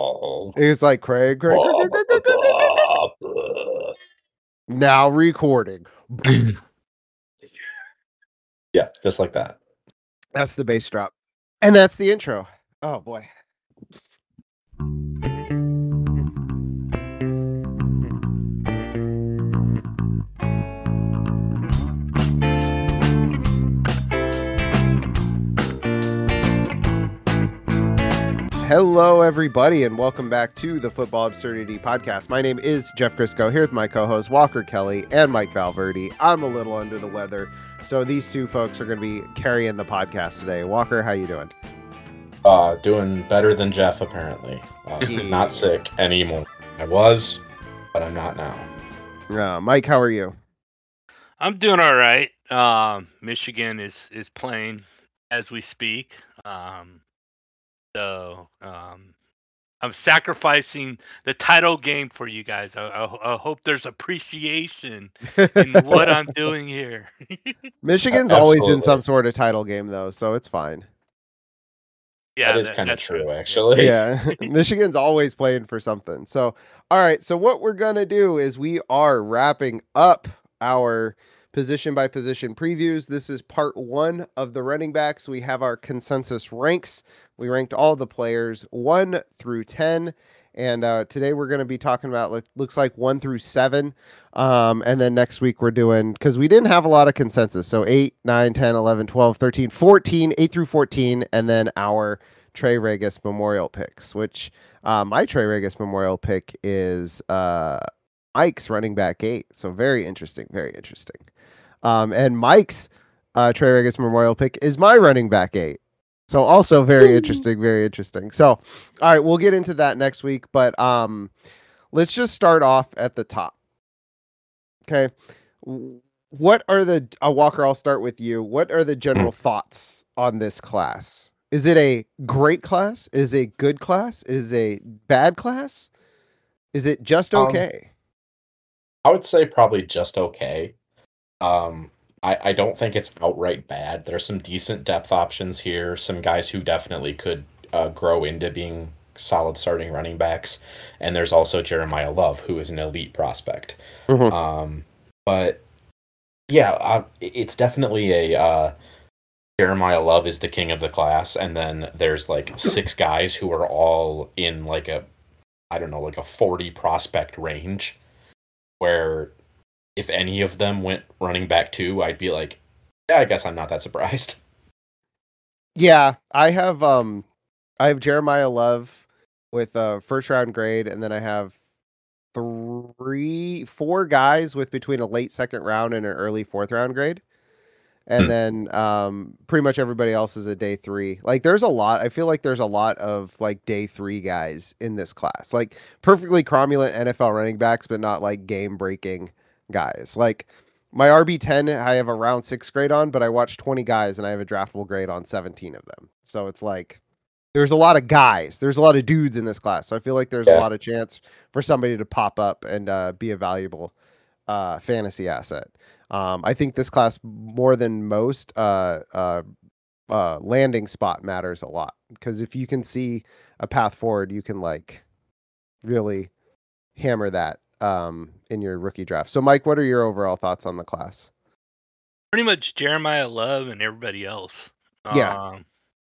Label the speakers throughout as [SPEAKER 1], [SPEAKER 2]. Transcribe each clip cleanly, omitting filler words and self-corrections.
[SPEAKER 1] It's like Craig. Now recording.
[SPEAKER 2] Yeah, just like that.
[SPEAKER 1] That's the bass drop. And that's the intro. Oh boy. Hello, everybody, and welcome back to the Football Absurdity Podcast. My name is Jeff Crisco, here with my co-hosts Walker Kelly and Mike Valverde. I'm a little under the weather, so these two folks are going to be carrying the podcast today. Walker, how you doing?
[SPEAKER 2] Doing better than Jeff, apparently. Not sick anymore. I was, but I'm not now.
[SPEAKER 1] Mike, how are you?
[SPEAKER 3] I'm doing all right. Michigan is playing as we speak. So I'm sacrificing the title game for you guys. I hope there's appreciation in what I'm doing here.
[SPEAKER 1] Michigan's always in some sort of title game, though, so it's fine.
[SPEAKER 3] Yeah,
[SPEAKER 2] that is kind of true, actually.
[SPEAKER 1] Yeah, Michigan's always playing for something. So, all right. So what we're going to do is we are wrapping up our position by position previews. This is part one of the running backs. We have our consensus ranks. We ranked all the players 1 through 10. And today we're going to be talking about, looks like 1 through 7. And then next week we're doing, because we didn't have a lot of consensus. So 8, 9, 10, 11, 12, 13, 14, 8 through 14. And then our Trey Regis Memorial picks, which my Trey Regis Memorial pick is Mike's running back 8. So very interesting, very interesting. And Mike's Trey Regis Memorial pick is my running back 8. So also very interesting, very interesting. So, all right, we'll get into that next week, but let's just start off at the top. Okay. What are the, Walker, I'll start with you. What are the general thoughts on this class? Is it a great class? Is it a good class? Is it a bad class? Is it just okay?
[SPEAKER 2] I would say probably just okay. I don't think it's outright bad. There's some decent depth options here. Some guys who definitely could grow into being solid starting running backs. And there's also Jeremiah Love, who is an elite prospect.
[SPEAKER 1] Mm-hmm.
[SPEAKER 2] But yeah, it's definitely a Jeremiah Love is the king of the class. And then there's like 6 guys who are all in like a 40 prospect range where if any of them went running back 2, I'd be like, yeah, I guess I'm not that surprised.
[SPEAKER 1] Yeah, I have Jeremiah Love with a first round grade, and then I have 4 guys with between a late second round and an early 4th round grade. And then pretty much everybody else is a day 3. Like I feel like there's a lot of like day 3 guys in this class. Like perfectly cromulent NFL running backs, but not like game breaking guys. Like my RB10, I have a round 6 grade on, but I watched 20 guys and I have a draftable grade on 17 of them. So it's like there's a lot of guys. There's a lot of dudes in this class. So I feel like there's a lot of chance for somebody to pop up and be a valuable fantasy asset. I think this class more than most landing spot matters a lot, because if you can see a path forward, you can like really hammer that in your rookie draft. So Mike, what are your overall thoughts on the class?
[SPEAKER 3] Pretty much Jeremiah Love and everybody else.
[SPEAKER 1] Yeah.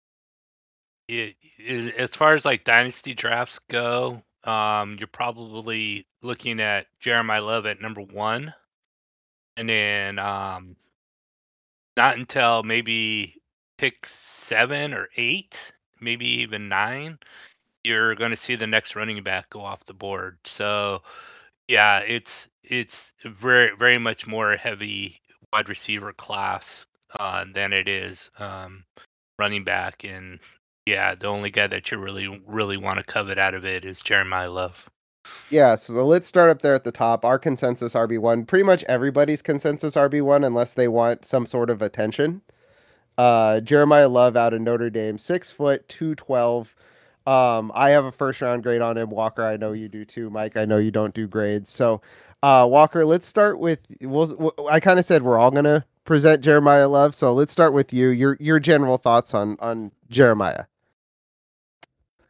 [SPEAKER 3] As far as like dynasty drafts go, you're probably looking at Jeremiah Love at number 1. And then not until maybe pick 7 or 8, maybe even 9, you're going to see the next running back go off the board. So, yeah, it's very, very much more heavy wide receiver class than it is running back. And, yeah, the only guy that you really, really want to covet out of it is Jeremiah Love.
[SPEAKER 1] Yeah, so let's start up there at the top. Our consensus RB1, pretty much everybody's consensus RB1, unless they want some sort of attention. Jeremiah Love out of Notre Dame, 6 foot, 212. I have a first round grade on him. Walker, I know you do too. Mike, I know you don't do grades. So, Walker, let's start with, I kind of said we're all going to present Jeremiah Love. So let's start with you. Your general thoughts on Jeremiah.
[SPEAKER 2] I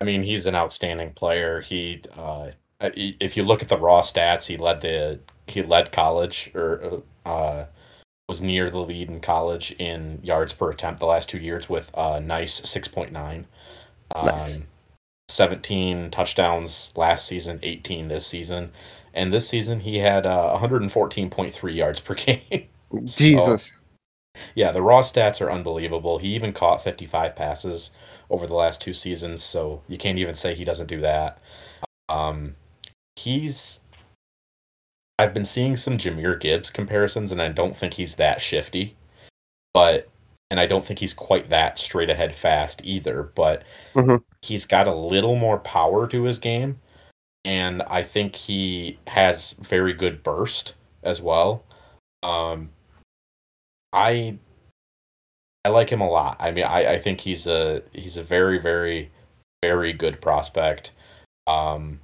[SPEAKER 2] I mean, he's an outstanding player. If you look at the raw stats, he led college or was near the lead in college in yards per attempt the last 2 years with a nice 6.9.
[SPEAKER 1] Nice.
[SPEAKER 2] 17 touchdowns last season, 18 this season. And this season he had 114.3 yards per game. So,
[SPEAKER 1] Jesus.
[SPEAKER 2] yeah, the raw stats are unbelievable. He even caught 55 passes over the last 2 seasons, so you can't even say he doesn't do that. Um, he's I've been seeing some Jahmyr Gibbs comparisons, and I don't think he's that shifty, but and I don't think he's quite that straight ahead fast either, but
[SPEAKER 1] Hmm.
[SPEAKER 2] he's got a little more power to his game, and I think he has very good burst as well. Um, I I like him a lot. I mean, I think he's a very, very, very good prospect. Um,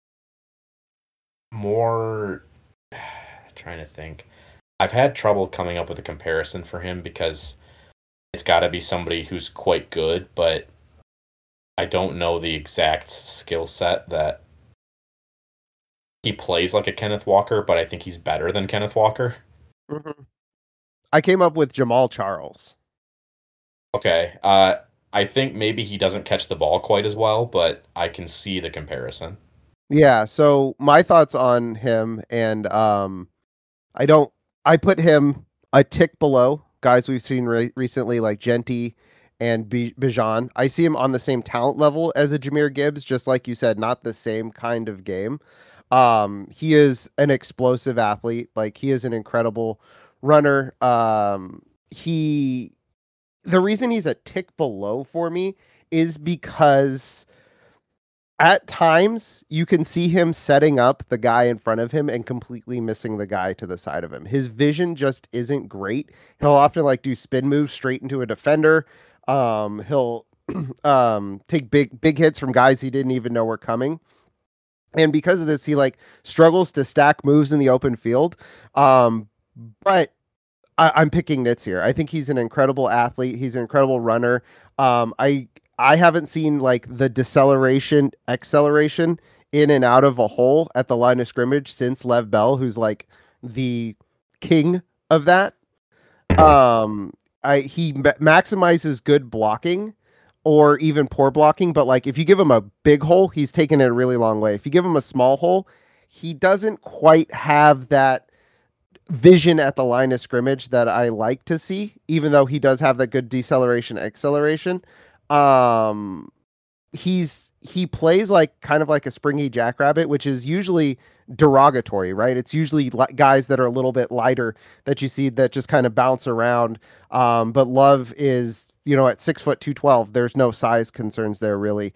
[SPEAKER 2] more trying to think. I've had trouble coming up with a comparison for him because it's got to be somebody who's quite good, but I don't know the exact skill set that he plays like a Kenneth Walker, but I think he's better than Kenneth Walker.
[SPEAKER 1] Hmm. I came up with Jamal Charles.
[SPEAKER 2] Okay. I think maybe he doesn't catch the ball quite as well, but I can see the comparison.
[SPEAKER 1] Yeah, so my thoughts on him, and I don't I put him a tick below guys we've seen recently like Genti and Bijan. I see him on the same talent level as a Jahmyr Gibbs, just like you said, not the same kind of game. He is an explosive athlete, like he is an incredible runner. He The reason he's a tick below for me is because at times you can see him setting up the guy in front of him and completely missing the guy to the side of him. His vision just isn't great. He'll often like do spin moves straight into a defender. He'll take big hits from guys he didn't even know were coming. And because of this, he like struggles to stack moves in the open field. But I'm picking Nitz here. I think he's an incredible athlete. He's an incredible runner. I haven't seen like the deceleration, acceleration in and out of a hole at the line of scrimmage since Lev Bell, who's like the king of that. He maximizes good blocking or even poor blocking, but like if you give him a big hole, he's taking it a really long way. If you give him a small hole, he doesn't quite have that vision at the line of scrimmage that I like to see, even though he does have that good deceleration acceleration. Um, he plays like kind of like a springy jackrabbit, which is usually derogatory, right? It's usually guys that are a little bit lighter that you see that just kind of bounce around. But Love is, at 6 foot 212. There's no size concerns there really.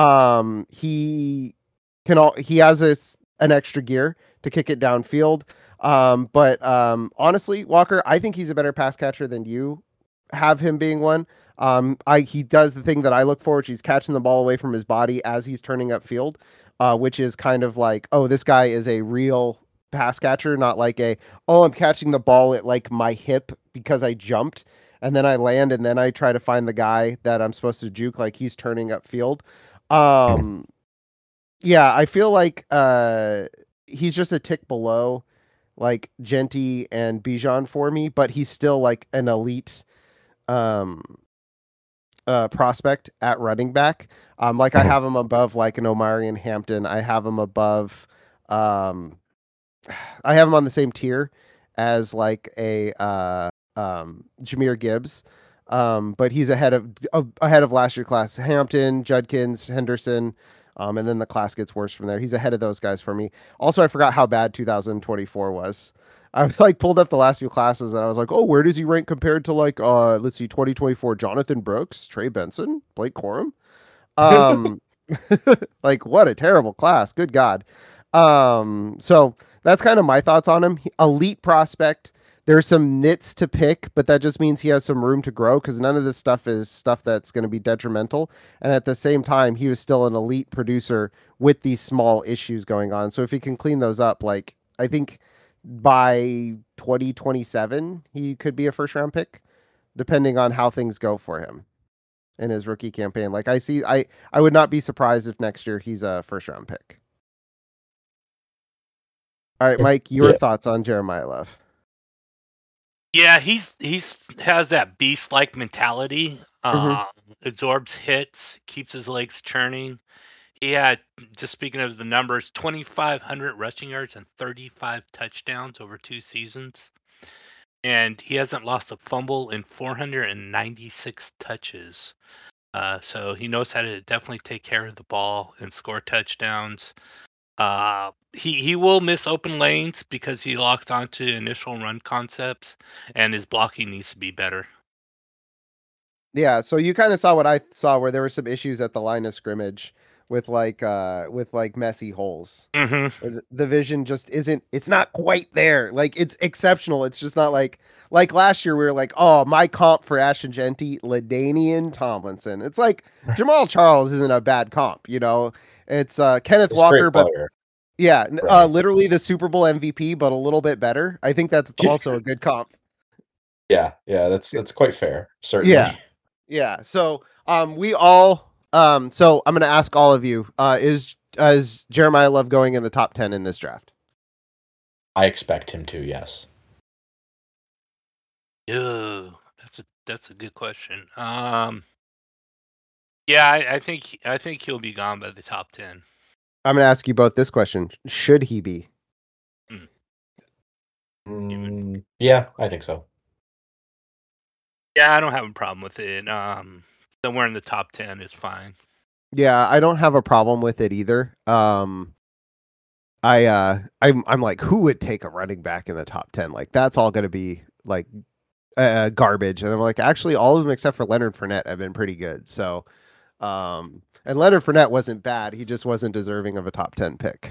[SPEAKER 1] He has an extra gear to kick it downfield. But honestly, Walker, I think he's a better pass catcher than you have him being one. He does the thing that I look for, which he's catching the ball away from his body as he's turning upfield, which is kind of like, oh, this guy is a real pass catcher, not like I'm catching the ball at like my hip because I jumped and then I land and then I try to find the guy that I'm supposed to juke like he's turning upfield. Yeah, I feel like he's just a tick below like Genti and Bijan for me, but he's still like an elite um prospect at running back. Like I have him above like an Omarion Hampton. I have him above I have him on the same tier as like a Jahmyr Gibbs. But he's ahead of last year class. Hampton, Judkins, Henderson, and then the class gets worse from there. He's ahead of those guys for me. Also, I forgot how bad 2024 was. I was like pulled up the last few classes and I was like, oh, where does he rank compared to like let's see, 2024 Jonathan Brooks, Trey Benson, Blake Corum? Um like what a terrible class. Good God. So that's kind of my thoughts on him. Elite prospect. There's some nits to pick, but that just means he has some room to grow because none of this stuff is stuff that's going to be detrimental. And at the same time, he was still an elite producer with these small issues going on. So if he can clean those up, like I think by 2027, he could be a first round pick, depending on how things go for him. in his rookie campaign. Like I would not be surprised if next year he's a first round pick. All right, Mike, your
[SPEAKER 2] Yeah.
[SPEAKER 1] thoughts on Jeremiah Love?
[SPEAKER 3] Yeah, he's has that beast like mentality.
[SPEAKER 1] Mhm.
[SPEAKER 3] Absorbs hits, keeps his legs churning. He had, just speaking of the numbers, 2,500 rushing yards and 35 touchdowns over 2 seasons. And he hasn't lost a fumble in 496 touches. So he knows how to definitely take care of the ball and score touchdowns. He will miss open lanes because he locks onto initial run concepts, and his blocking needs to be better.
[SPEAKER 1] Yeah, so you kind of saw what I saw where there were some issues at the line of scrimmage with like messy holes.
[SPEAKER 3] Mm-hmm.
[SPEAKER 1] Where the vision just isn't it's not quite there. Like it's exceptional. It's just not like last year we were like, "Oh, my comp for Ashton Genty, LaDainian Tomlinson." It's like Jamal Charles isn't a bad comp, you know. It's Kenneth
[SPEAKER 2] He's a
[SPEAKER 1] Walker,
[SPEAKER 2] great
[SPEAKER 1] but
[SPEAKER 2] player.
[SPEAKER 1] yeah,
[SPEAKER 2] Right.
[SPEAKER 1] literally the Super Bowl MVP, but a little bit better. I think that's also a good comp.
[SPEAKER 2] Yeah, that's quite fair,
[SPEAKER 1] Yeah.
[SPEAKER 2] certainly.
[SPEAKER 1] Yeah. So we all so I'm gonna ask all of you, is Jeremiah Love going in the top 10 in this draft?
[SPEAKER 2] I expect him to, yes.
[SPEAKER 3] Ew, that's a good question. Yeah, I think he'll be gone by the top 10.
[SPEAKER 1] I'm gonna ask you both this question. Should he be?
[SPEAKER 2] Yeah, I think so.
[SPEAKER 3] Yeah, I don't have a problem with it. Somewhere in the top 10 is fine.
[SPEAKER 1] Yeah, I don't have a problem with it either. I'm like, who would take a running back in the top 10? Like that's all gonna be like garbage. And I'm like, actually all of them except for Leonard Fournette have been pretty good. So and Leonard Fournette wasn't bad. He just wasn't deserving of a top 10 pick.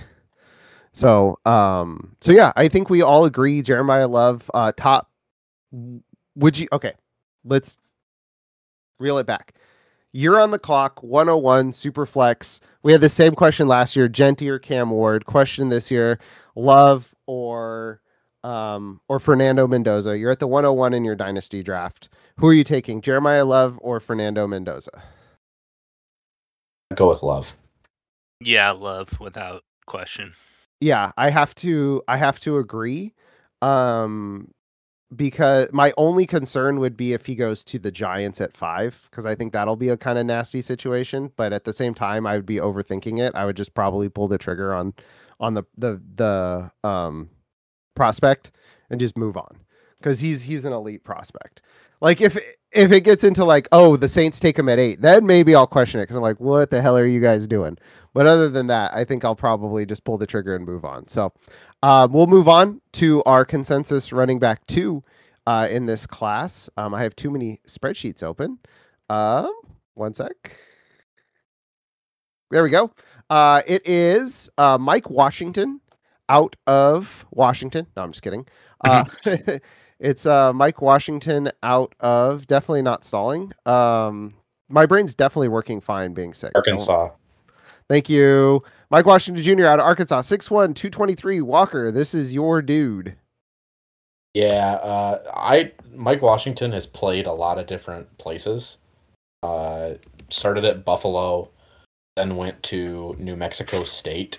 [SPEAKER 1] So yeah, I think we all agree Jeremiah Love top. Would you okay, let's reel it back. You're on the clock, 101 super flex. We had the same question last year, Genty or Cam Ward. Question this year, Love or Fernando Mendoza. You're at the 101 in your dynasty draft. Who are you taking, Jeremiah Love or Fernando Mendoza?
[SPEAKER 2] I'd go with Love.
[SPEAKER 3] Yeah, Love without question.
[SPEAKER 1] Yeah, I have to agree. Um because my only concern would be if he goes to the Giants at 5, because I think that'll be a kind of nasty situation. But at the same time, I would be overthinking it. I would just probably pull the trigger on the prospect and just move on, because he's an elite prospect. Like if it gets into like, oh, the Saints take him at 8, then maybe I'll question it because I'm like, what the hell are you guys doing? But other than that, I think I'll probably just pull the trigger and move on. So we'll move on to our consensus running back 2 in this class. I have too many spreadsheets open. One sec. There we go. It is Mike Washington out of Washington. No, I'm just kidding. It's Mike Washington out of, definitely not stalling. My brain's definitely working fine being sick.
[SPEAKER 2] Arkansas.
[SPEAKER 1] Thank you. Mike Washington Jr. out of Arkansas, 6'1", 223. Walker, this is your dude.
[SPEAKER 2] Yeah, Mike Washington has played a lot of different places. Started at Buffalo, then went to New Mexico State.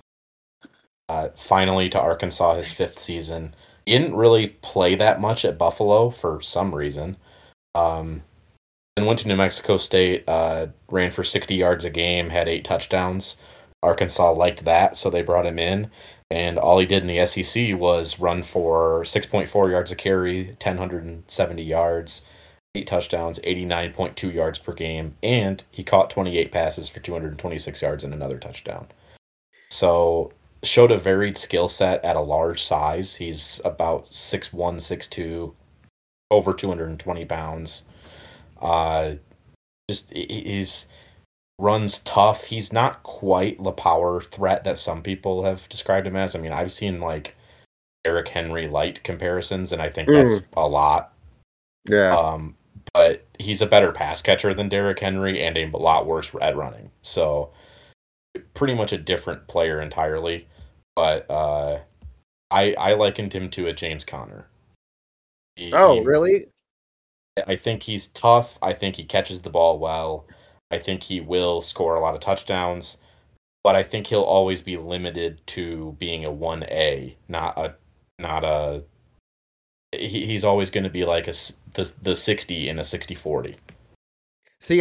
[SPEAKER 2] Finally to Arkansas, his 5th season. He didn't really play that much at Buffalo for some reason. Then went to New Mexico State, ran for 60 yards a game, had 8 touchdowns. Arkansas liked that, so they brought him in. And all he did in the SEC was run for 6.4 yards a carry, 1,070 yards, 8 touchdowns, 89.2 yards per game, and he caught 28 passes for 226 yards and another touchdown. So showed a varied skill set at a large size. He's about 6'1", 6'2", over 220 pounds. Just he's runs tough. He's not quite the power threat that some people have described him as. I mean, I've seen like Derrick Henry light comparisons, and I think that's a lot.
[SPEAKER 1] Yeah.
[SPEAKER 2] But he's a better pass catcher than Derrick Henry and a lot worse at running. So pretty much a different player entirely. But I likened him to a James Conner.
[SPEAKER 1] Really?
[SPEAKER 2] I think he's tough. I think he catches the ball well. I think he will score a lot of touchdowns, but I think he'll always be limited to being a 1A, not a he's always going to be like the 60 in a 60-40.
[SPEAKER 1] See,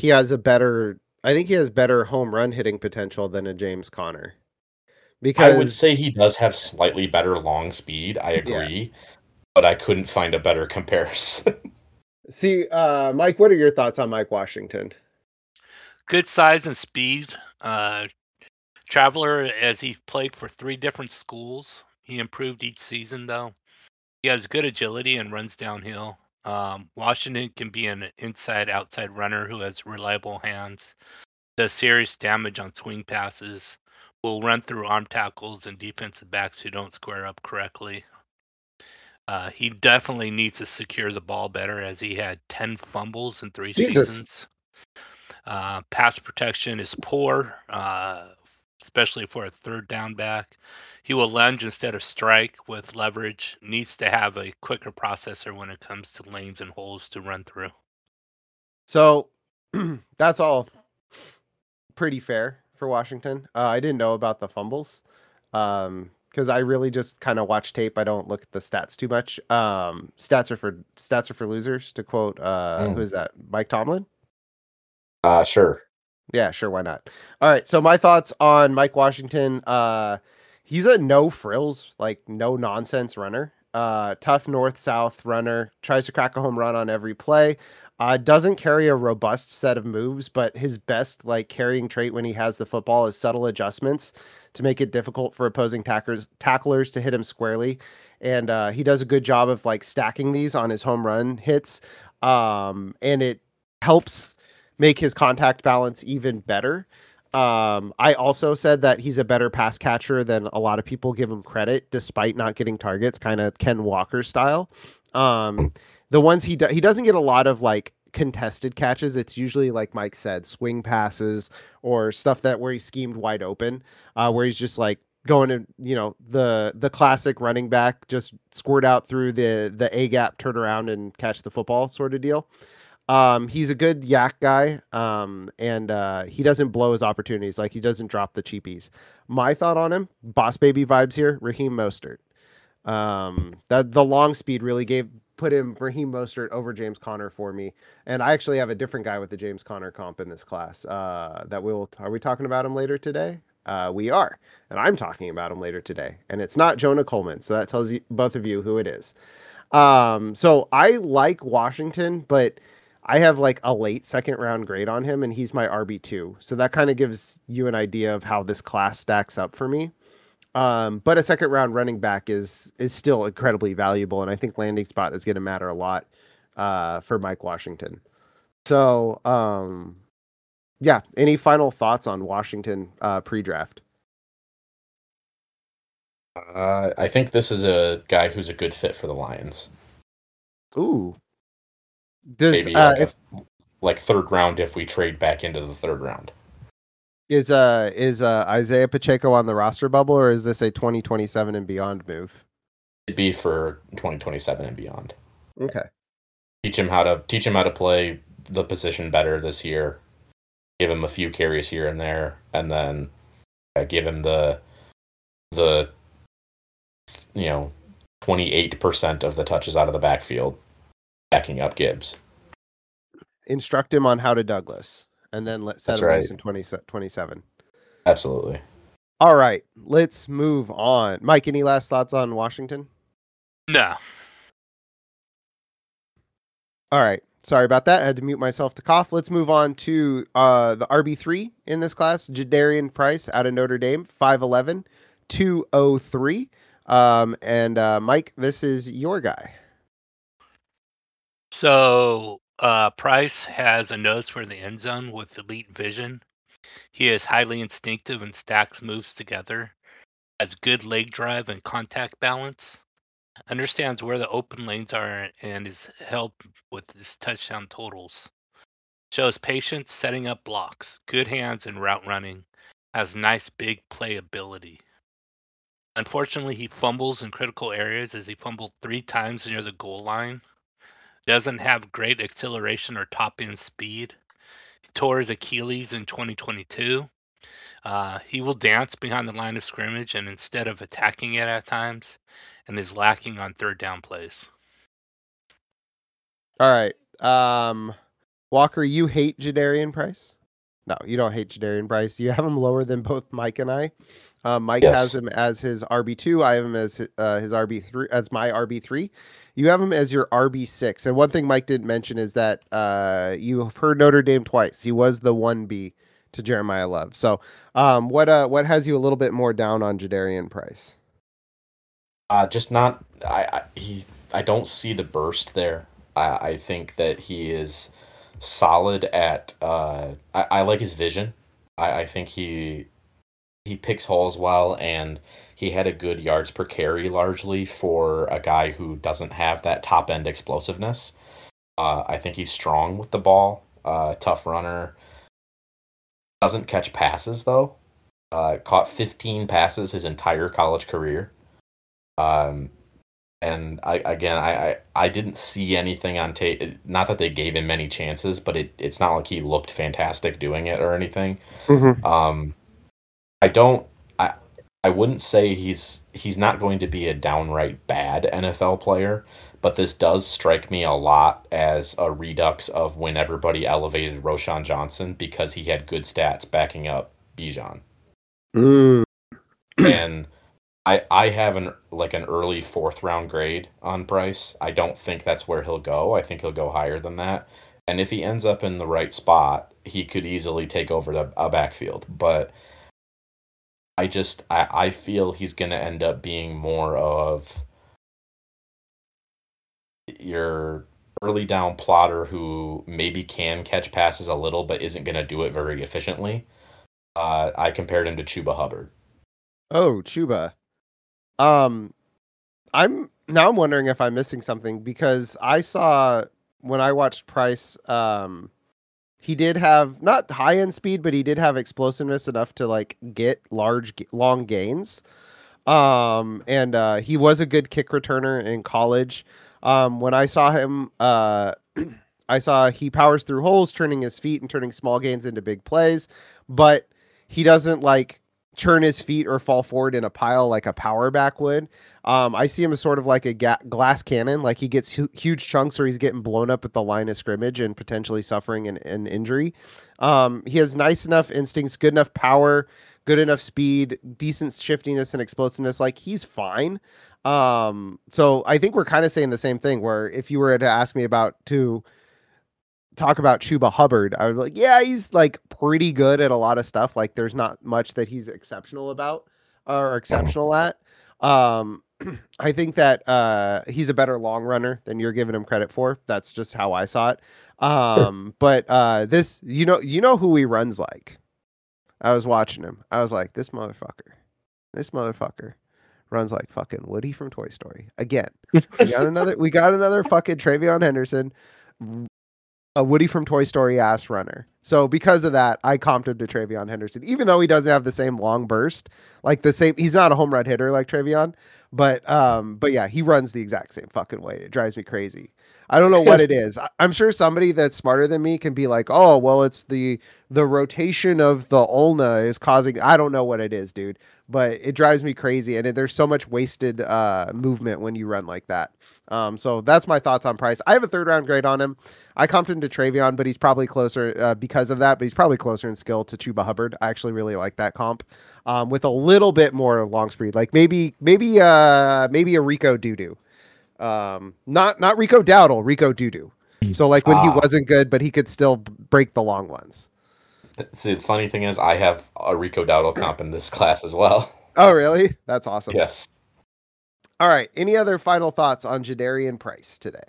[SPEAKER 1] I think he has better home run hitting potential than a James Conner.
[SPEAKER 2] I would
[SPEAKER 1] Because
[SPEAKER 2] say he does have slightly better long speed. I
[SPEAKER 1] yeah.
[SPEAKER 2] agree, but I couldn't find a better comparison.
[SPEAKER 1] See, Mike, what are your thoughts on Mike Washington?
[SPEAKER 3] Good size and speed. Traveler, as he played for 3 different schools, he improved each season though. He has good agility and runs downhill. Washington can be an inside-outside runner who has reliable hands, does serious damage on swing passes, will run through arm tackles and defensive backs who don't square up correctly. He definitely needs to secure the ball better, as he had 10 fumbles in 3
[SPEAKER 1] Jesus.
[SPEAKER 3] seasons. Pass protection is poor, especially for a third down back. He will lunge instead of strike with leverage. Needs to have a quicker processor when it comes to lanes and holes to run through.
[SPEAKER 1] So that's all pretty fair for Washington. I didn't know about the fumbles. Because I really just kind of watch tape. I don't look at the stats too much. Stats are for losers, to quote who is that? Mike Tomlin?
[SPEAKER 2] Sure.
[SPEAKER 1] Yeah, sure, why not? All right, so my thoughts on Mike Washington. He's a no frills, like no nonsense runner. Tough north-south runner, tries to crack a home run on every play. Doesn't carry a robust set of moves, but his best like carrying trait when he has the football is subtle adjustments to make it difficult for opposing tacklers to hit him squarely. And he does a good job of like stacking these on his home run hits. And it helps make his contact balance even better. I also said that he's a better pass catcher than a lot of people give him credit, despite not getting targets, kind of Ken Walker style. The ones he doesn't get a lot of like contested catches. It's usually like Mike said, swing passes or stuff that where he's schemed wide open, where he's just like going to the classic running back, just squirt out through the A gap, turn around and catch the football sort of deal. He's a good yak guy, and he doesn't blow his opportunities. Like he doesn't drop the cheapies. My thought on him, boss baby vibes here. Raheem Mostert. That the long speed really put him Raheem Mostert over James Conner for me. And I actually have a different guy with the James Conner comp in this class. Are we talking about him later today? We are, and I'm talking about him later today. And it's not Jonah Coleman, so that tells you both of you who it is. So I like Washington, but I have like a late second round grade on him, and he's my RB2. So that kind of gives you an idea of how this class stacks up for me. But a second round running back is still incredibly valuable, and I think landing spot is going to matter a lot for Mike Washington. So yeah, any final thoughts on Washington pre-draft?
[SPEAKER 2] I think this is a guy who's a good fit for the Lions.
[SPEAKER 1] Ooh, does
[SPEAKER 2] Maybe like third round if we trade back into the third round.
[SPEAKER 1] Is Isaiah Pacheco on the roster bubble, or is this a 2027 and beyond move?
[SPEAKER 2] It'd be for 2027 and beyond.
[SPEAKER 1] Okay.
[SPEAKER 2] Teach him how to play the position better this year. Give him a few carries here and there, and then give him the 28% of the touches out of the backfield, backing up Gibbs.
[SPEAKER 1] Instruct him on how to Douglas, and then let's set him loose in 2027.
[SPEAKER 2] Absolutely.
[SPEAKER 1] All right, let's move on. Mike, any last thoughts on Washington?
[SPEAKER 3] No.
[SPEAKER 1] All right. Sorry about that. I had to mute myself to cough. Let's move on to the RB3 in this class, Jadarian Price out of Notre Dame, 5'11", 203. And Mike, this is your guy.
[SPEAKER 3] So Price has a nose for the end zone with elite vision. He is highly instinctive and stacks moves together. Has good leg drive and contact balance. Understands where the open lanes are and is helped with his touchdown totals. Shows patience setting up blocks, good hands and route running. Has nice big playability. Unfortunately, he fumbles in critical areas, as he fumbled 3 times near the goal line. Doesn't have great acceleration or top end speed. He tore his Achilles in 2022. He will dance behind the line of scrimmage and instead of attacking it at times, and is lacking on third down plays.
[SPEAKER 1] All right. Walker, you hate Jadarian Price? No, you don't hate Jadarian Price. You have him lower than both Mike and I. Mike has
[SPEAKER 2] Yes.
[SPEAKER 1] him as his RB2. I have him as his RB3, as my RB3. You have him as your RB6. And one thing Mike didn't mention is that you've heard Notre Dame twice. He was the 1B to Jeremiah Love. So what has you a little bit more down on Jadarian Price?
[SPEAKER 2] Just not. I don't see the burst there. I think that he is solid at. I like his vision. I think he picks holes well, and he had a good yards per carry largely for a guy who doesn't have that top end explosiveness. I think he's strong with the ball. Tough runner. Doesn't catch passes though. Caught 15 passes his entire college career. Um, and I didn't see anything on tape. Not that they gave him many chances, but it's not like he looked fantastic doing it or anything.
[SPEAKER 1] Mm-hmm.
[SPEAKER 2] I don't. I I wouldn't say he's not going to be a downright bad NFL player, but this does strike me a lot as a redux of when everybody elevated Roshan Johnson because he had good stats backing up Bijan.
[SPEAKER 1] Mm.
[SPEAKER 2] And I have an early fourth round grade on Bryce. I don't think that's where he'll go. I think he'll go higher than that. And if he ends up in the right spot, he could easily take over a backfield. But I feel he's gonna end up being more of your early down plotter who maybe can catch passes a little but isn't gonna do it very efficiently. I compared him to Chuba Hubbard.
[SPEAKER 1] Oh, Chuba. Um, I'm wondering if I'm missing something because I saw when I watched Price, he did have not high end speed, but he did have explosiveness enough to like get long gains. And he was a good kick returner in college. When I saw him, I saw he powers through holes, turning his feet and turning small gains into big plays, but he doesn't like churn his feet or fall forward in a pile like a power back would. I see him as sort of like a glass cannon, like he gets huge chunks or he's getting blown up at the line of scrimmage and potentially suffering an injury. He has nice enough instincts, good enough power, good enough speed, decent shiftiness and explosiveness. Like he's fine. So I think we're kind of saying the same thing where if you were to ask me to talk about Chuba Hubbard, I would be like, yeah, he's like pretty good at a lot of stuff. Like there's not much that he's exceptional about or exceptional at. I think that he's a better long runner than you're giving him credit for. That's just how I saw it. But this, you know who he runs like. I was watching him. I was like, this motherfucker runs like fucking Woody from Toy Story. Again, we got another fucking Travion Henderson, a Woody from Toy Story ass runner. So because of that, I comped him to Travion Henderson, even though he doesn't have the same long burst, like the same. He's not a home run hitter like Travion, but yeah, he runs the exact same fucking way. It drives me crazy. I don't know what it is. I'm sure somebody that's smarter than me can be like, oh, well, it's the rotation of the ulna is causing. I don't know what it is, dude, but it drives me crazy. And there's so much wasted movement when you run like that. So that's my thoughts on Price. I have a third round grade on him. I comped him to Travion, but he's probably closer because of that. But he's probably closer in skill to Chuba Hubbard. I actually really like that comp with a little bit more long speed, like maybe a Rico Doodoo. Not Rico Dowdle, Rico Doodoo. So like when he wasn't good, but he could still break the long ones.
[SPEAKER 2] See, the funny thing is, I have a Rico Dowdle comp in this class as well.
[SPEAKER 1] Oh, really? That's awesome.
[SPEAKER 2] Yes.
[SPEAKER 1] All right. Any other final thoughts on Jadarian Price today?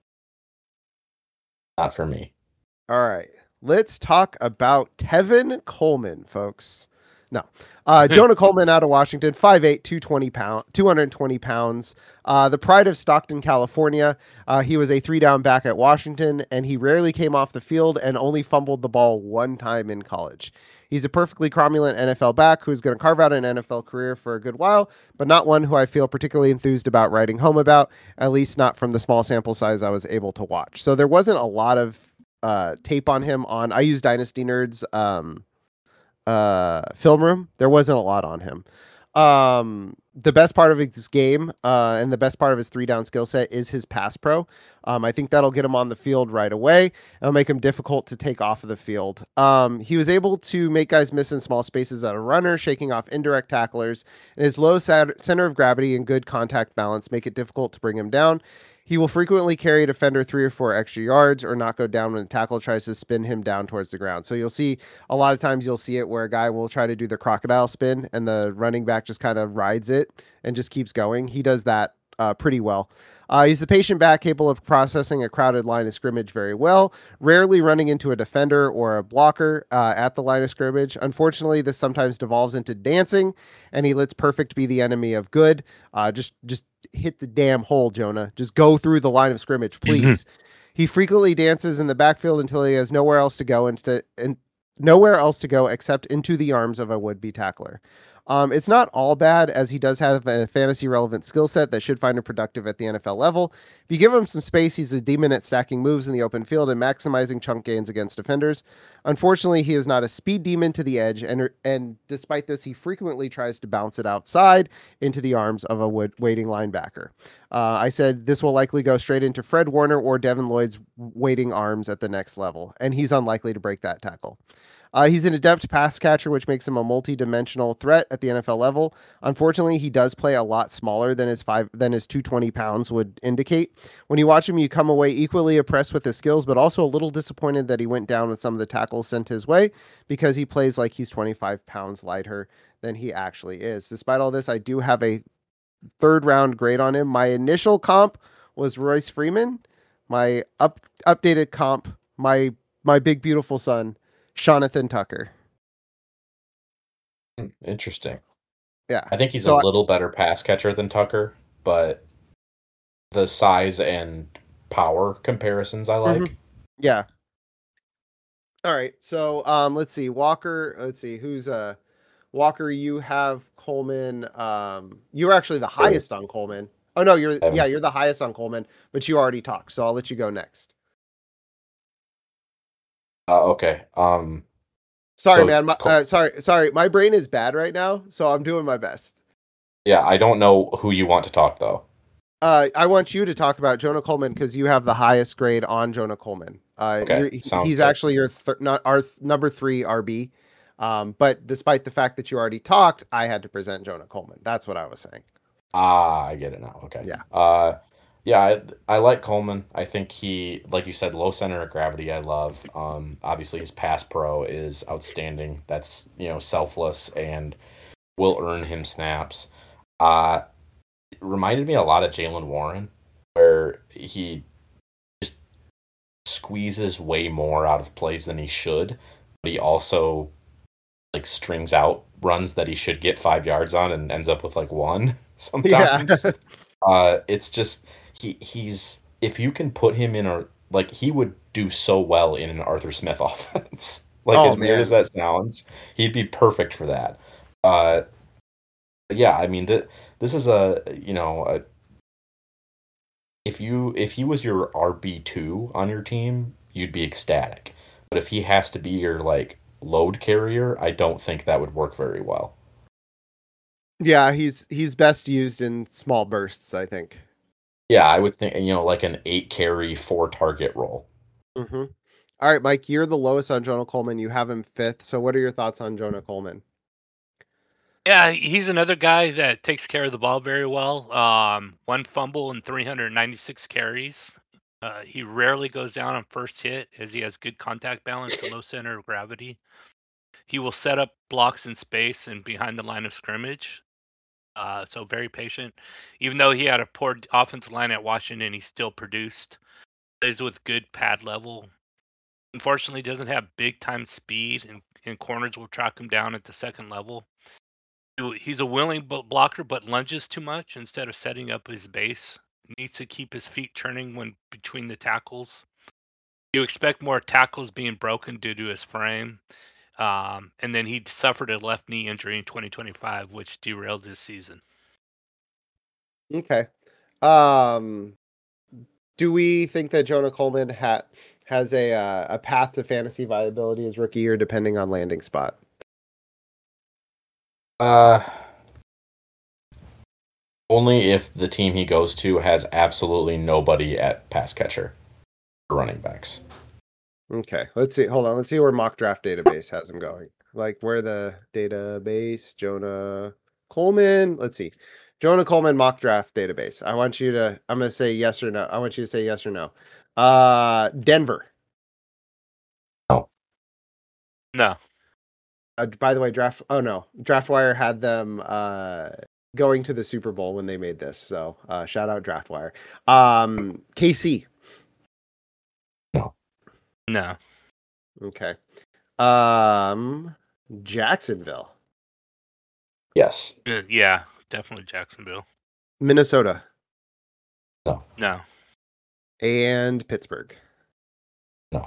[SPEAKER 2] Not for me.
[SPEAKER 1] All right. Let's talk about Tevin Coleman, folks. No. Jonah Coleman out of Washington, 5'8", 220 pounds. The pride of Stockton, California. He was a 3-down back at Washington, and he rarely came off the field and only fumbled the ball one time in college. He's a perfectly cromulent NFL back who's going to carve out an NFL career for a good while, but not one who I feel particularly enthused about writing home about, at least not from the small sample size I was able to watch. So there wasn't a lot of tape on him on, I use Dynasty Nerds film room. There wasn't a lot on him. The best part of his game and the best part of his 3-down skill set is his pass pro. I think that'll get him on the field right away. It'll make him difficult to take off of the field. He was able to make guys miss in small spaces at a runner, shaking off indirect tacklers, and his low center of gravity and good contact balance make it difficult to bring him down. He will frequently carry a defender 3 or 4 extra yards or not go down when a tackle tries to spin him down towards the ground. So you'll see a lot of times you'll see it where a guy will try to do the crocodile spin and the running back just kind of rides it and just keeps going. He does that pretty well. He's a patient back capable of processing a crowded line of scrimmage very well, rarely running into a defender or a blocker at the line of scrimmage. Unfortunately, this sometimes devolves into dancing, and he lets perfect be the enemy of good. Just hit the damn hole, Jonah. Just go through the line of scrimmage, please. He frequently dances in the backfield until he has nowhere else to go except into the arms of a would-be tackler. It's not all bad, as he does have a fantasy relevant skill set that should find him productive at the NFL level. If you give him some space, he's a demon at stacking moves in the open field and maximizing chunk gains against defenders. Unfortunately, he is not a speed demon to the edge, and despite this, he frequently tries to bounce it outside into the arms of a waiting linebacker. I said this will likely go straight into Fred Warner or Devin Lloyd's waiting arms at the next level, and he's unlikely to break that tackle. He's an adept pass catcher, which makes him a multi-dimensional threat at the NFL level. Unfortunately, he does play a lot smaller than his 220 pounds would indicate. When you watch him, you come away equally impressed with his skills, but also a little disappointed that he went down with some of the tackles sent his way because he plays like he's 25 pounds lighter than he actually is. Despite all this, I do have a 3rd-round grade on him. My initial comp was Royce Freeman. My updated comp, my big beautiful son, Jonathan Tucker.
[SPEAKER 2] Interesting.
[SPEAKER 1] Yeah.
[SPEAKER 2] I think he's a little better pass catcher than Tucker, but the size and power comparisons I like.
[SPEAKER 1] Mm-hmm. Yeah. All right. So let's see. Walker, who's Walker, you have Coleman. You're actually the highest on Coleman. Oh no, you're the highest on Coleman, but you already talked, so I'll let you go next.
[SPEAKER 2] Okay.
[SPEAKER 1] Sorry, man. Sorry. My brain is bad right now, so I'm doing my best.
[SPEAKER 2] Yeah, I don't know who you want to talk though.
[SPEAKER 1] I want you to talk about Jonah Coleman because you have the highest grade on Jonah Coleman.
[SPEAKER 2] Okay,
[SPEAKER 1] he's
[SPEAKER 2] good.
[SPEAKER 1] actually your our number 3 RB. But despite the fact that you already talked, I had to present Jonah Coleman. That's what I was saying.
[SPEAKER 2] I get it now. Okay.
[SPEAKER 1] Yeah.
[SPEAKER 2] Yeah, I like Coleman. I think he, like you said, low center of gravity I love. Obviously his pass pro is outstanding. That's, selfless and will earn him snaps. It reminded me a lot of Jaylen Warren, where he just squeezes way more out of plays than he should, but he also strings out runs that he should get 5 yards on and ends up with 1 sometimes. Yeah. It's just he's if you can put him in he would do so well in an Arthur Smith offense. As weird as that sounds, he'd be perfect for that. Yeah, I mean this is if he was your RB2 on your team, you'd be ecstatic. But if he has to be your load carrier, I don't think that would work very well.
[SPEAKER 1] Yeah, he's best used in small bursts, I think.
[SPEAKER 2] Yeah, I would think, an 8 carry, 4 target role.
[SPEAKER 1] Mm-hmm. All right, Mike, you're the lowest on Jonah Coleman. You have him 5th. So what are your thoughts on Jonah Coleman?
[SPEAKER 3] Yeah, he's another guy that takes care of the ball very well. 1 fumble and 396 carries. He rarely goes down on first hit as he has good contact balance and low center of gravity. He will set up blocks in space and behind the line of scrimmage. So very patient. Even though he had a poor offensive line at Washington, he still produced. Plays with good pad level. Unfortunately, doesn't have big time speed, and corners will track him down at the second level. He's a willing blocker, but lunges too much instead of setting up his base. Needs to keep his feet turning when between the tackles. You expect more tackles being broken due to his frame. And then he suffered a left knee injury in 2025, which derailed his season.
[SPEAKER 1] Okay. Do we think that Jonah Coleman has a path to fantasy viability his rookie year, depending on landing spot?
[SPEAKER 2] Only if the team he goes to has absolutely nobody at pass catcher or running backs.
[SPEAKER 1] Okay, let's see. Hold on. Let's see where Mock Draft Database has him going. Like where the database, Jonah Coleman. Let's see. Jonah Coleman Mock Draft Database. I'm going to say yes or no. I want you to say yes or no. Denver.
[SPEAKER 3] No.
[SPEAKER 1] By the way, DraftWire had them going to the Super Bowl when they made this. So shout out DraftWire. KC.
[SPEAKER 3] No.
[SPEAKER 1] Okay. Jacksonville.
[SPEAKER 2] Yes.
[SPEAKER 3] Yeah, definitely Jacksonville.
[SPEAKER 1] Minnesota.
[SPEAKER 3] No.
[SPEAKER 1] And Pittsburgh.
[SPEAKER 2] No.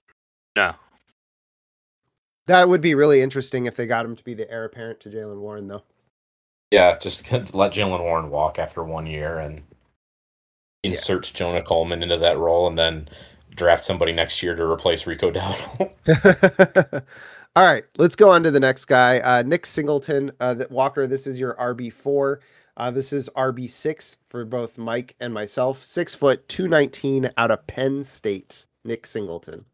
[SPEAKER 1] That would be really interesting if they got him to be the heir apparent to Jaylen Warren, though.
[SPEAKER 2] Yeah, just let Jaylen Warren walk after 1 year and insert Jonah Coleman into that role, and then draft somebody next year to replace Rico Dowdle.
[SPEAKER 1] All right, let's go on to the next guy. Nick Singleton. Walker, this is your RB4. This is RB6 for both Mike and myself. 6 foot, 219 out of Penn State. Nick Singleton.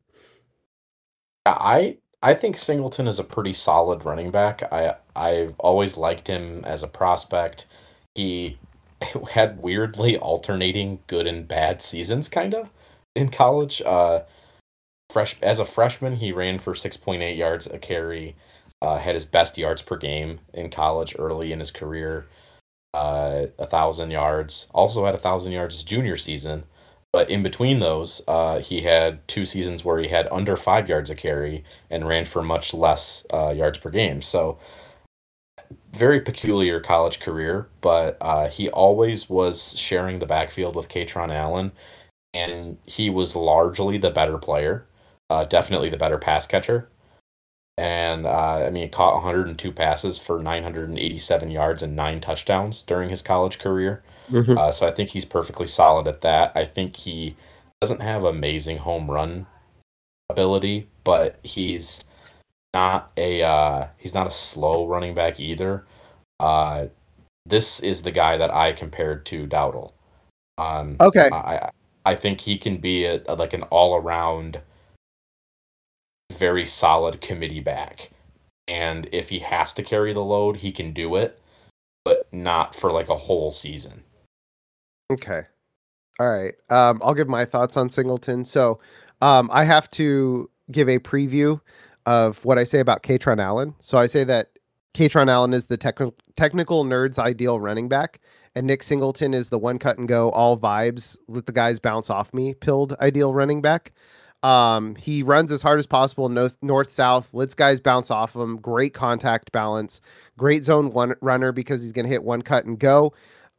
[SPEAKER 2] I think Singleton is a pretty solid running back. I've always liked him as a prospect. He had weirdly alternating good and bad seasons, kind of, in college. As a freshman, he ran for 6.8 yards a carry. Had his best yards per game in college early in his career. 1,000 yards. Also had 1,000 yards his junior season. But in between those, he had 2 seasons where he had under 5 yards a carry and ran for much less yards per game. So very peculiar college career, but he always was sharing the backfield with Kaytron Allen, and he was largely the better player, definitely the better pass catcher. And he caught 102 passes for 987 yards and 9 touchdowns during his college career.
[SPEAKER 1] Mm-hmm.
[SPEAKER 2] So I think he's perfectly solid at that. I think he doesn't have amazing home run ability, but he's not a slow running back either. This is the guy that I compared to Dowdle.
[SPEAKER 1] Okay.
[SPEAKER 2] I think he can be like an all around very solid committee back, and if he has to carry the load, he can do it, but not for like a whole season.
[SPEAKER 1] Okay. All right. I'll give my thoughts on Singleton. So I have to give a preview of what I say about Kaytron Allen. So I say that Kaytron Allen is the technical nerd's ideal running back, and Nick Singleton is the one cut and go, all vibes, let the guys bounce off me, pilled ideal running back. He runs as hard as possible, north-south, lets guys bounce off him, great contact balance, great zone runner because he's going to hit one cut and go.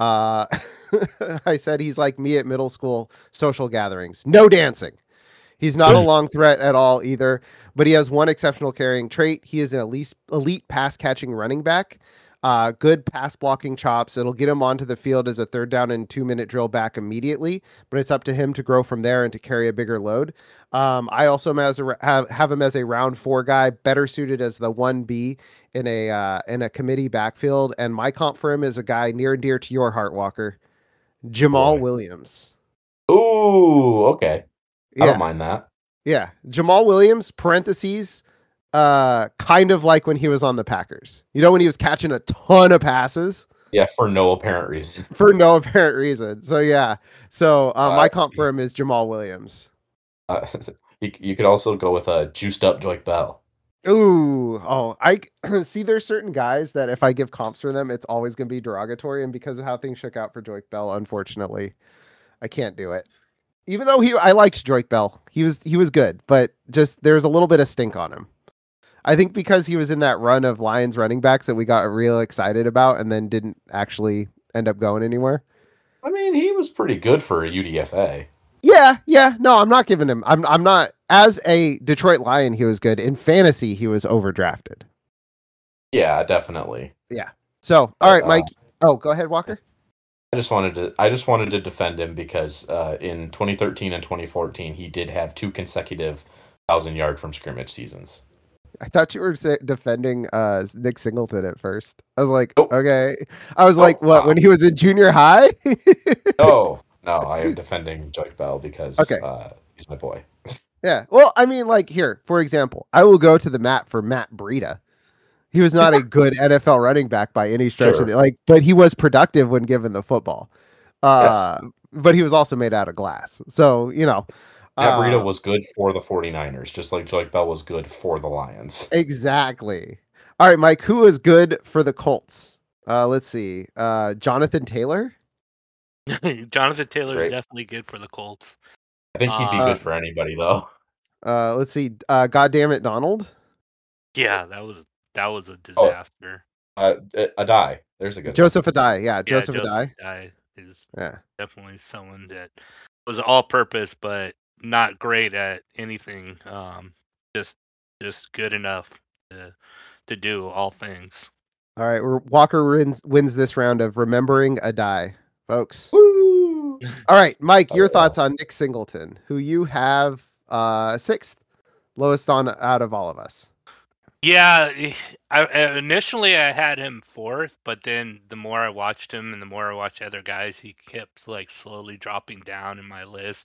[SPEAKER 1] I said he's like me at middle school social gatherings. No dancing. He's not a long threat at all either, but he has one exceptional carrying trait. He is an elite pass catching running back. Good pass blocking chops. It'll get him onto the field as a 3rd down and 2-minute drill back immediately, but it's up to him to grow from there and to carry a bigger load. I also have him as a round 4 guy, better suited as the 1B in a committee backfield. And my comp for him is a guy near and dear to your heart, Walker, Jamal Williams.
[SPEAKER 2] Ooh, okay. I don't mind that.
[SPEAKER 1] Yeah. Jamal Williams, parentheses, kind of like when he was on the Packers. You know, when he was catching a ton of passes?
[SPEAKER 2] Yeah, for no apparent reason.
[SPEAKER 1] So, yeah. So, my comp for him is Jamal Williams.
[SPEAKER 2] You could also go with a juiced up Joyke Bell.
[SPEAKER 1] I see. There's certain guys that if I give comps for them, it's always going to be derogatory, and because of how things shook out for Joyke Bell, unfortunately, I can't do it. Even though I liked Joyke Bell, he was good, but just there's a little bit of stink on him. I think because he was in that run of Lions running backs that we got real excited about, and then didn't actually end up going anywhere.
[SPEAKER 2] I mean, he was pretty good for a UDFA.
[SPEAKER 1] Yeah. No, I'm not giving him. I'm not as a Detroit Lion, he was good. In fantasy, he was overdrafted.
[SPEAKER 2] Yeah, definitely.
[SPEAKER 1] Yeah. So, all right, Mike. Oh, go ahead, Walker.
[SPEAKER 2] I just wanted to defend him because in 2013 and 2014 he did have 2 consecutive 1,000-yard from scrimmage seasons.
[SPEAKER 1] I thought you were defending Nick Singleton at first. I was like,
[SPEAKER 2] Nope.
[SPEAKER 1] okay. I was like, what, when he was in junior high?
[SPEAKER 2] No, I am defending Joyke Bell because he's my boy.
[SPEAKER 1] Yeah. Well, I mean, like here, for example, I will go to the mat for Matt Breida. He was not a good NFL running back by any stretch of the but he was productive when given the football.
[SPEAKER 2] Yes.
[SPEAKER 1] But he was also made out of glass. So,
[SPEAKER 2] Matt Breida was good for the 49ers, just like Joyke Bell was good for the Lions.
[SPEAKER 1] Exactly. All right, Mike, who is good for the Colts? Let's see. Jonathan Taylor?
[SPEAKER 3] Jonathan Taylor is definitely good for the Colts.
[SPEAKER 2] I think he'd be good for anybody, though.
[SPEAKER 1] Let's see. Goddammit Donald?
[SPEAKER 3] Yeah, that was a disaster.
[SPEAKER 2] Adai. There's a good
[SPEAKER 1] Joseph Adai. Yeah, Joseph
[SPEAKER 3] Adai is definitely someone that was all-purpose, but not great at anything. Just good enough to do all things.
[SPEAKER 1] All right, Walker wins this round of remembering Adai, folks.
[SPEAKER 2] Woo!
[SPEAKER 1] All right, Mike, your thoughts on Nick Singleton, who you have 6th, lowest out of all of us.
[SPEAKER 3] Yeah, initially I had him 4th, but then the more I watched him and the more I watched other guys, he kept like slowly dropping down in my list.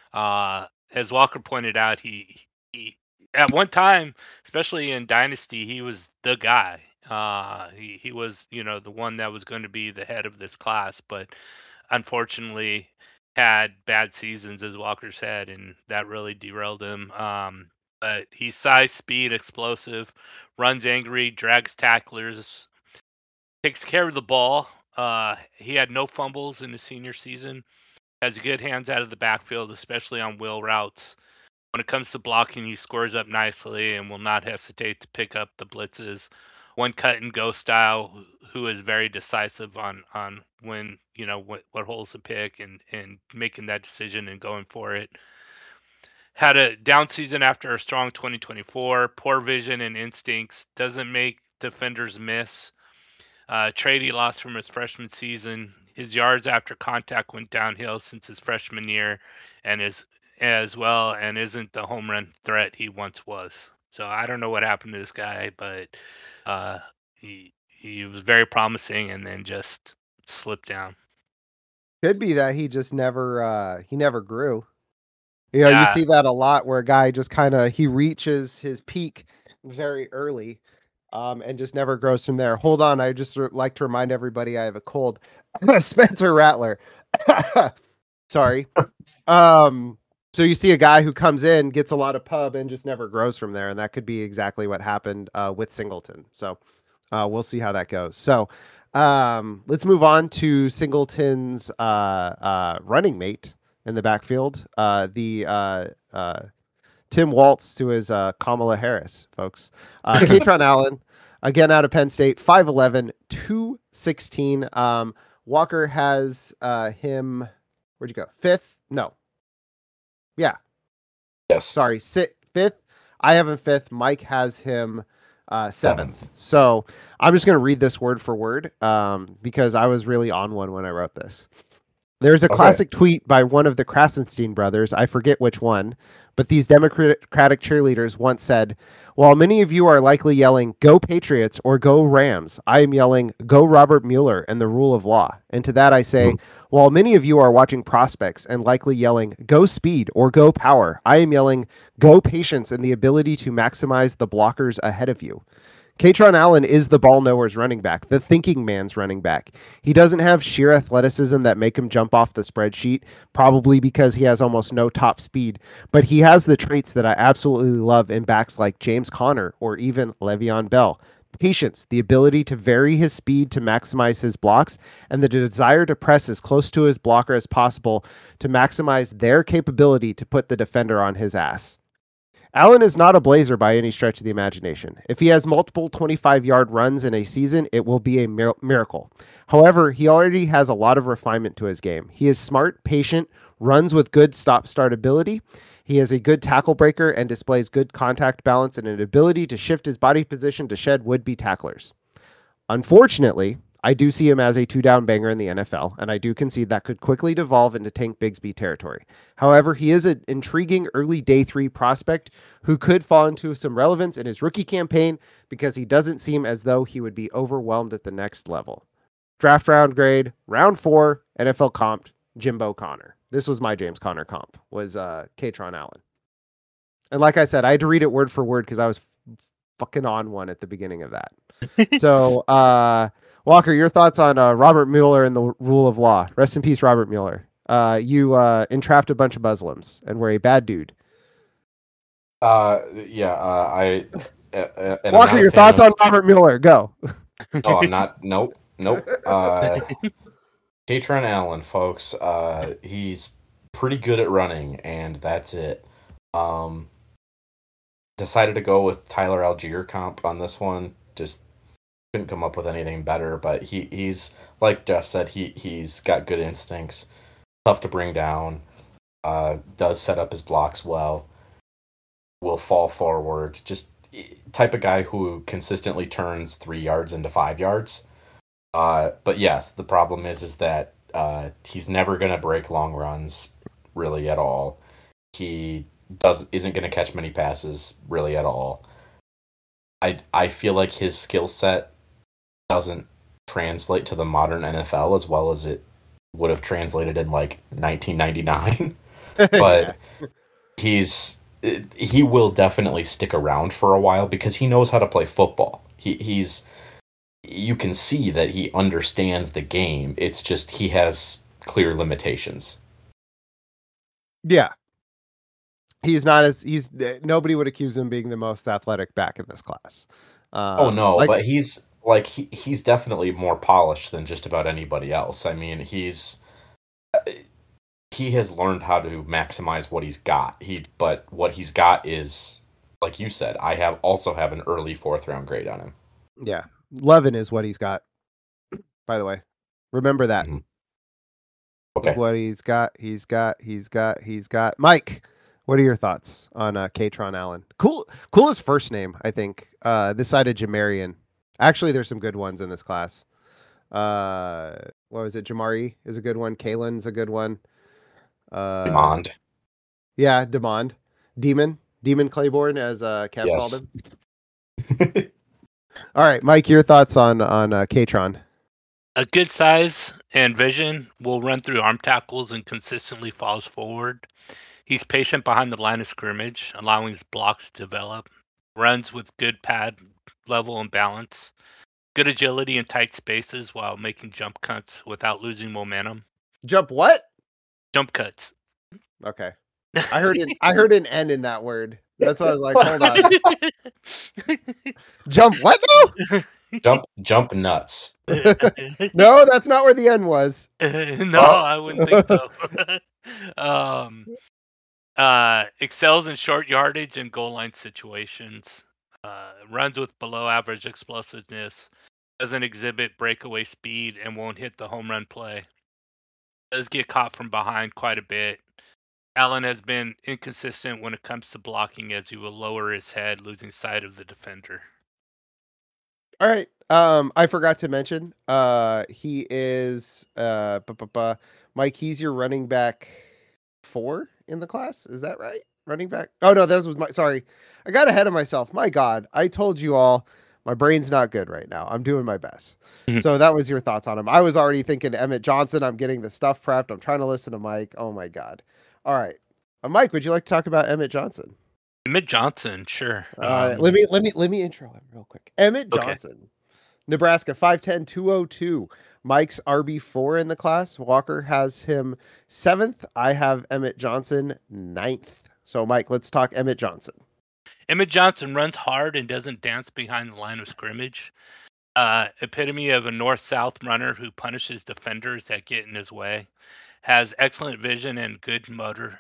[SPEAKER 3] As Walker pointed out, he at one time, especially in Dynasty, he was the guy. He was, the one that was going to be the head of this class, but unfortunately had bad seasons, as Walker said, and that really derailed him. But he's size, speed, explosive, runs angry, drags tacklers, takes care of the ball. He had no fumbles in his senior season. Has good hands out of the backfield, especially on wheel routes. When it comes to blocking, he scores up nicely and will not hesitate to pick up the blitzes. One cut and go style, who is very decisive on when, what holes to pick and making that decision and going for it. Had a down season after a strong 2024. Poor vision and instincts. Doesn't make defenders miss. Trade he lost from his freshman season. His yards after contact went downhill since his freshman year, and isn't the home run threat he once was. So I don't know what happened to this guy, but he was very promising and then just slipped down.
[SPEAKER 1] Could be that he just never grew. You see that a lot where a guy just he reaches his peak very early and just never grows from there. Hold on, I just like to remind everybody I have a cold. Spencer Rattler. Sorry. So you see a guy who comes in, gets a lot of pub, and just never grows from there, and that could be exactly what happened with Singleton. So we'll see how that goes. So let's move on to Singleton's running mate in the backfield. Tim Waltz to his Kamala Harris, folks. Katron Allen, again out of Penn State, 5'11", 216. Walker has him, where'd you go? 5th? No. Yeah.
[SPEAKER 2] Yes.
[SPEAKER 1] Sorry, 5th. I have him 5th. Mike has him 7th. So I'm just going to read this word for word because I was really on one when I wrote this. There's a classic tweet by one of the Krasenstein brothers. I forget which one, but these Democratic cheerleaders once said, while many of you are likely yelling, go Patriots or go Rams, I am yelling, go Robert Mueller and the rule of law. And to that I say, while many of you are watching prospects and likely yelling, go speed or go power, I am yelling, go patience and the ability to maximize the blockers ahead of you. Katron Allen is the ball knower's running back, the thinking man's running back. He doesn't have sheer athleticism that make him jump off the spreadsheet, probably because he has almost no top speed, but he has the traits that I absolutely love in backs like James Conner or even Le'Veon Bell. Patience, the ability to vary his speed to maximize his blocks, and the desire to press as close to his blocker as possible to maximize their capability to put the defender on his ass. Allen is not a blazer by any stretch of the imagination. If he has multiple 25-yard runs in a season, it will be a miracle. However, he already has a lot of refinement to his game. He is smart, patient, runs with good stop-start ability. He has a good tackle breaker and displays good contact balance and an ability to shift his body position to shed would-be tacklers. Unfortunately, I do see him as a two-down banger in the NFL, and I do concede that could quickly devolve into Tank Bigsby territory. However, he is an intriguing early day 3 prospect who could fall into some relevance in his rookie campaign because he doesn't seem as though he would be overwhelmed at the next level. Draft round grade, round 4, NFL comp, Jimbo Connor. This was my James Conner comp, was Katron Allen. And like I said, I had to read it word for word because I was fucking on one at the beginning of that. So, Walker, your thoughts on Robert Mueller and the rule of law. Rest in peace, Robert Mueller. You entrapped a bunch of Muslims and were a bad dude.
[SPEAKER 2] Walker,
[SPEAKER 1] your thoughts on Robert Mueller. Go.
[SPEAKER 2] No, I'm not. Nope. Katron Allen, folks. He's pretty good at running, and that's it. Decided to go with Tyler Algier comp on this one. Just couldn't come up with anything better, but he's like Jeff said, he's got good instincts, tough to bring down, does set up his blocks well, will fall forward, just type of guy who consistently turns 3 yards into 5 yards. But yes, the problem is that he's never gonna break long runs really at all. He isn't gonna catch many passes really at all. I feel like his skill set doesn't translate to the modern NFL as well as it would have translated in like 1999. But he will definitely stick around for a while because he knows how to play football. You can see that he understands the game. It's just he has clear limitations.
[SPEAKER 1] Yeah. Nobody would accuse him of being the most athletic back in this class.
[SPEAKER 2] But he's definitely more polished than just about anybody else. I mean, he has learned how to maximize what he's got. But what he's got is, like you said, I also have an early 4th round grade on him.
[SPEAKER 1] Yeah. Levin is what he's got. By the way, remember that.
[SPEAKER 2] Mm-hmm. Okay.
[SPEAKER 1] What he's got. Mike, what are your thoughts on Katron Allen? Coolest first name, I think. This side of Jamarian. Actually, there's some good ones in this class. What was it? Jamari is a good one. Kalen's a good one.
[SPEAKER 2] Demond.
[SPEAKER 1] Yeah, Demond. Demon Claiborne, as Kev called him. All right, Mike, your thoughts on Katron?
[SPEAKER 3] A good size and vision, will run through arm tackles and consistently falls forward. He's patient behind the line of scrimmage, allowing his blocks to develop. Runs with good pad level and balance. Good agility in tight spaces while making jump cuts without losing momentum.
[SPEAKER 1] Jump what?
[SPEAKER 3] Jump cuts.
[SPEAKER 1] Okay. I heard an N in that word. That's why I was like, hold on. Jump what
[SPEAKER 2] though? Jump nuts.
[SPEAKER 1] No, that's not where the N was.
[SPEAKER 3] No, I wouldn't think so. Excels in short yardage and goal line situations. Runs with below average explosiveness. Doesn't exhibit breakaway speed and won't hit the home run play. Does get caught from behind quite a bit. Allen has been inconsistent when it comes to blocking as he will lower his head, losing sight of the defender.
[SPEAKER 1] All right. I forgot to mention, he is Mike, he's your running back 4 in the class. Is that right? Running back? Oh no, sorry. I got ahead of myself. My God, I told you all my brain's not good right now. I'm doing my best. So that was your thoughts on him. I was already thinking Emmett Johnson. I'm getting the stuff prepped. I'm trying to listen to Mike. Oh my God. All right. Mike, would you like to talk about Emmett Johnson?
[SPEAKER 3] Emmett Johnson, sure.
[SPEAKER 1] Let me intro him real quick. Emmett Johnson, Nebraska, 5'10", 202. Mike's RB4 in the class. Walker has him 7th. I have Emmett Johnson 9th. So Mike, let's talk Emmett Johnson.
[SPEAKER 3] Emmett Johnson runs hard and doesn't dance behind the line of scrimmage. Epitome of a north-south runner who punishes defenders that get in his way. Has excellent vision and good motor.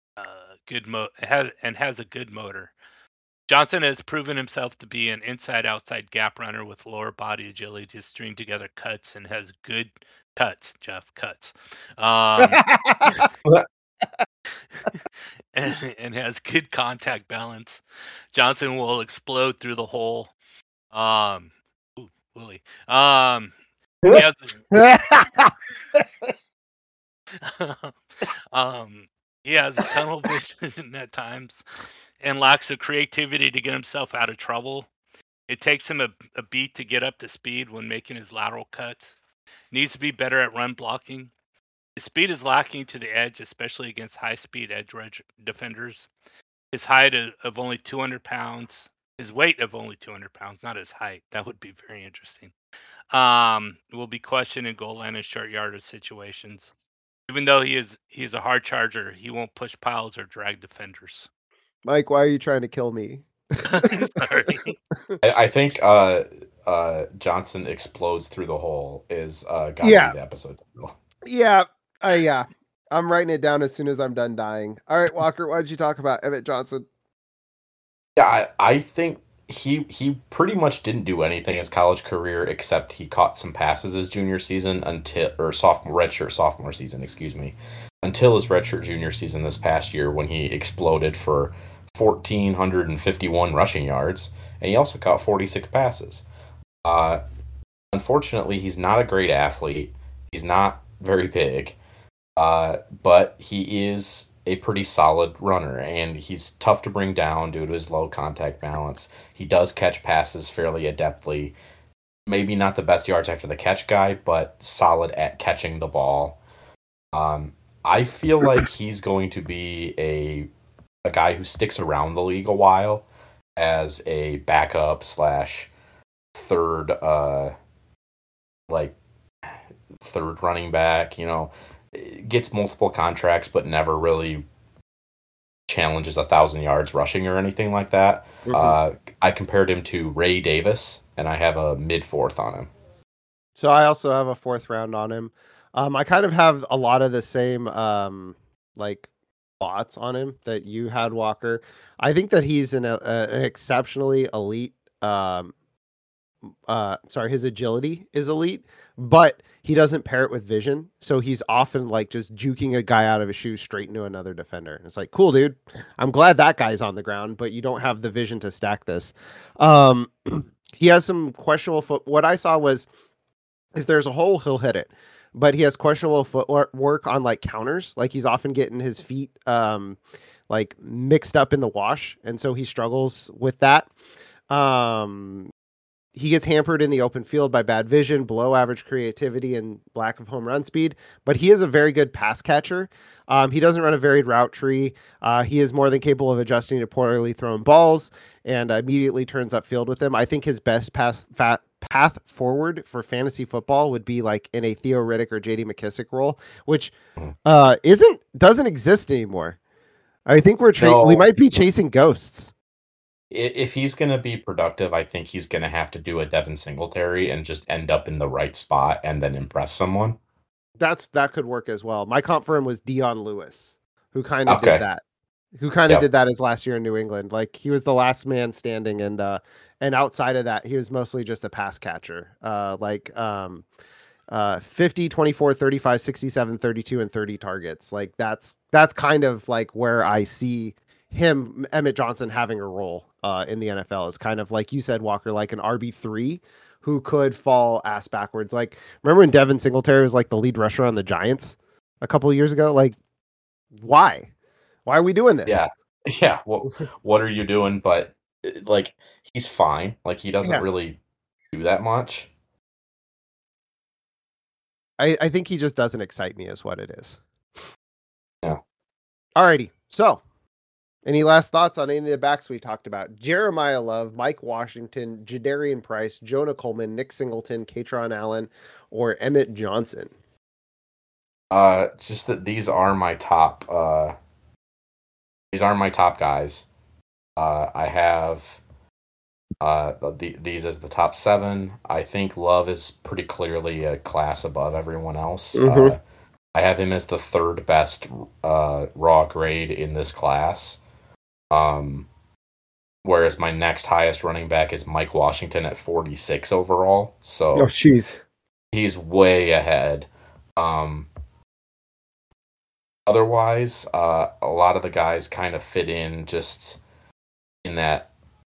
[SPEAKER 3] Has a good motor. Johnson has proven himself to be an inside-outside gap runner with lower body agility to string together cuts and has good cuts. Jeff, cuts. and has good contact balance. Johnson will explode through the hole. Ooh, Willie. He has, he has tunnel vision at times and lacks the creativity to get himself out of trouble. It takes him a beat to get up to speed when making his lateral cuts. Needs to be better at run blocking. His speed is lacking to the edge, especially against high-speed edge defenders. His height of only 200 pounds. His weight of only 200 pounds, not his height. That would be very interesting. Will be questioned in goal line and short yardage situations. Even though he's a hard charger, he won't push piles or drag defenders.
[SPEAKER 1] Mike, why are you trying to kill me?
[SPEAKER 3] Sorry.
[SPEAKER 2] I think Johnson explodes through the hole is gotta be the episode title.
[SPEAKER 1] Yeah. I'm writing it down as soon as I'm done dying. All right, Walker, why did you talk about Emmett Johnson?
[SPEAKER 2] Yeah, I think he pretty much didn't do anything his college career except he caught some passes his junior season redshirt sophomore season, excuse me, until his redshirt junior season this past year when he exploded for 1,451 rushing yards, and he also caught 46 passes. Unfortunately, he's not a great athlete. He's not very big, but he is a pretty solid runner, and he's tough to bring down due to his low contact balance. He does catch passes fairly adeptly. Maybe not the best yards after the catch guy, but solid at catching the ball. I feel like he's going to be a guy who sticks around the league a while as a backup slash third third running back, gets multiple contracts but never really challenges 1,000 yards rushing or anything like that. Mm-hmm. I compared him to Ray Davis, and I have a mid-4th on him.
[SPEAKER 1] So I also have a 4th round on him. I kind of have a lot of the same thoughts on him that you had, Walker. I think that he's an exceptionally elite. His agility is elite, but he doesn't pair it with vision. So he's often just juking a guy out of his shoes straight into another defender. It's like, cool, dude. I'm glad that guy's on the ground, but you don't have the vision to stack this. He has some questionable foot. What I saw was if there's a hole, he'll hit it. But he has questionable footwork on counters. He's often getting his feet mixed up in the wash. And so he struggles with that. He gets hampered in the open field by bad vision, below average creativity, and lack of home run speed. But he is a very good pass catcher. He doesn't run a varied route tree. He is more than capable of adjusting to poorly thrown balls and immediately turns upfield with them. I think his best path forward for fantasy football would be in a Theo Riddick or J.D. McKissic role, which doesn't exist anymore. I think we might be chasing ghosts.
[SPEAKER 2] If he's going to be productive, I think he's going to have to do a Devin Singletary and just end up in the right spot and then impress someone.
[SPEAKER 1] That could work as well. My comp for him was Dion Lewis, who kind of did that. Who kind of did that his last year in New England. He was the last man standing, and outside of that, he was mostly just a pass catcher. 50, 24, 35, 67, 32, and 30 targets. That's kind of where I see him, Emmett Johnson, having a role in the NFL is kind of like you said, Walker, an RB3 who could fall ass backwards. Remember when Devin Singletary was the lead rusher on the Giants a couple of years ago? Why are we doing this?
[SPEAKER 2] Yeah. What are you doing? But he's fine. He doesn't really do that much.
[SPEAKER 1] I think he just doesn't excite me is what it is.
[SPEAKER 2] Yeah.
[SPEAKER 1] Alrighty. So any last thoughts on any of the backs we talked about? Jeremiah Love, Mike Washington, Jadarian Price, Jonah Coleman, Nick Singleton, Katron Allen, or Emmett Johnson?
[SPEAKER 2] Just that these are my top. These are my top guys. I have these as the top 7. I think Love is pretty clearly a class above everyone else. Mm-hmm. I have him as the 3rd best raw grade in this class. Whereas my next highest running back is Mike Washington at 46 overall. So he's way ahead. Otherwise, a lot of the guys kind of fit in just in that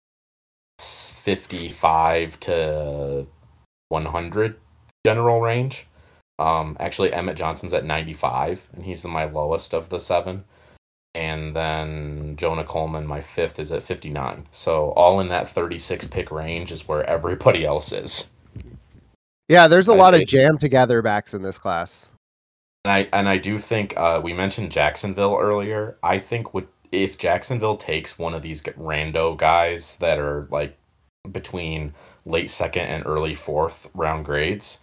[SPEAKER 2] 55 to 100 general range. Actually, Emmett Johnson's at 95, and he's my lowest of the 7. And then Jonah Coleman, my 5th, is at 59. So all in that 36 pick range is where everybody else is.
[SPEAKER 1] Yeah, there's a lot of jam together backs in this class.
[SPEAKER 2] And I do think we mentioned Jacksonville earlier. I think if Jacksonville takes one of these rando guys that are like between late 2nd and early 4th round grades,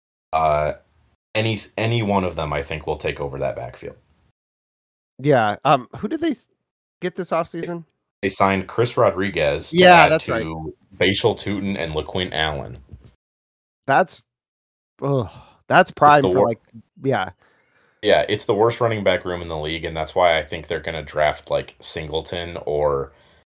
[SPEAKER 2] any one of them I think will take over that backfield.
[SPEAKER 1] Yeah. Who did they get this offseason?
[SPEAKER 2] They signed Chris Rodriguez to right. Bashal Tutin and LaQuint Allen.
[SPEAKER 1] That's prime for yeah.
[SPEAKER 2] Yeah, it's the worst running back room in the league, and that's why I think they're going to draft like Singleton or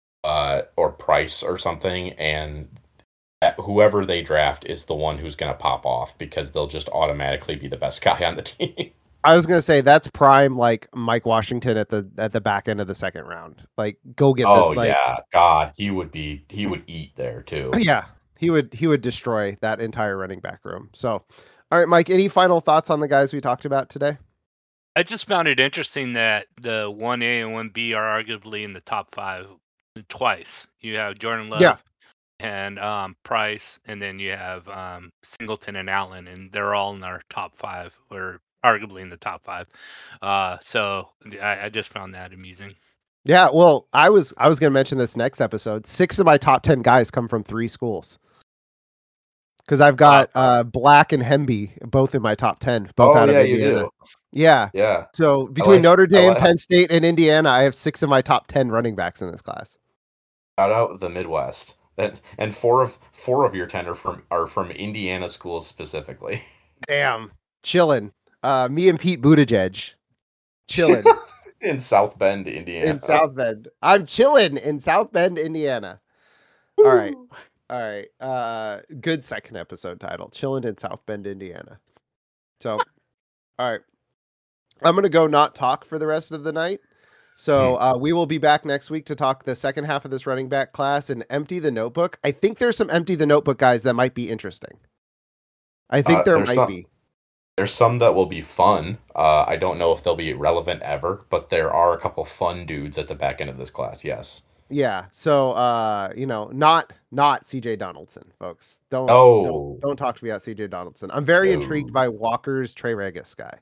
[SPEAKER 2] Price or something, and whoever they draft is the one who's going to pop off because they'll just automatically be the best guy on the team.
[SPEAKER 1] I was going to say that's prime like Mike Washington at the back end of the 2nd round. Like go get this.
[SPEAKER 2] Oh yeah, God, he would eat there too.
[SPEAKER 1] Yeah, he would destroy that entire running back room. So, all right, Mike, any final thoughts on the guys we talked about today?
[SPEAKER 3] I just found it interesting that the 1A and 1B are arguably in the top 5 twice. You have Jordan Love and Price, and then you have Singleton and Allen, and they're all in our top 5, or arguably in the top 5. So I just found that amusing.
[SPEAKER 1] Yeah, well, I was going to mention this next episode. 6 of my top 10 guys come from 3 schools. Because I've got Black and Hemby both in my top 10, both out of Indiana.
[SPEAKER 2] You do.
[SPEAKER 1] Yeah. So between Notre Dame, Penn State, and Indiana, I have 6 of my top 10 running backs in this class.
[SPEAKER 2] Shout out the Midwest. And 4 of your 10 are from Indiana schools specifically.
[SPEAKER 1] Damn, chilling. Me and Pete Buttigieg, chilling
[SPEAKER 2] in South Bend, Indiana.
[SPEAKER 1] In South Bend, I'm chilling in South Bend, Indiana. All right. Good second episode title, chilling in South Bend, Indiana. So, all right. I'm going to go not talk for the rest of the night. So we will be back next week to talk the second half of this running back class and empty the notebook. I think there's some empty the notebook guys that might be interesting. I think there might be.
[SPEAKER 2] There's some that will be fun. I don't know if they'll be relevant ever, but there are a couple fun dudes at the back end of this class. Yes.
[SPEAKER 1] Yeah. So, not CJ Donaldson, folks. Don't talk to me about CJ Donaldson. I'm very intrigued by Walker's Trey Regis guy.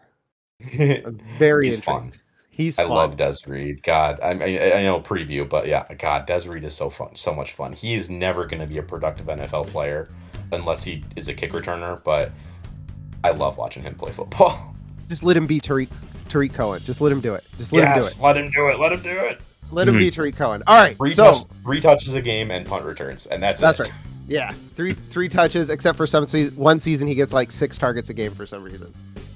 [SPEAKER 1] I'm very
[SPEAKER 2] He's
[SPEAKER 1] intrigued.
[SPEAKER 2] Fun.
[SPEAKER 1] He's fun.
[SPEAKER 2] I love Des Reed. God, I know preview, but yeah, God, Des Reed is so fun, so much fun. He is never going to be a productive NFL player unless he is a kick returner, but I love watching him play football.
[SPEAKER 1] Just let him be Tariq Cohen. Just let him do it. Just let him do it.
[SPEAKER 2] Let him do it. Let him do it.
[SPEAKER 1] Let him be Tariq Cohen. All right.
[SPEAKER 2] Three touches a game and punt returns, and that's
[SPEAKER 1] right. Yeah, three touches, except for one season he gets like 6 targets a game for some reason.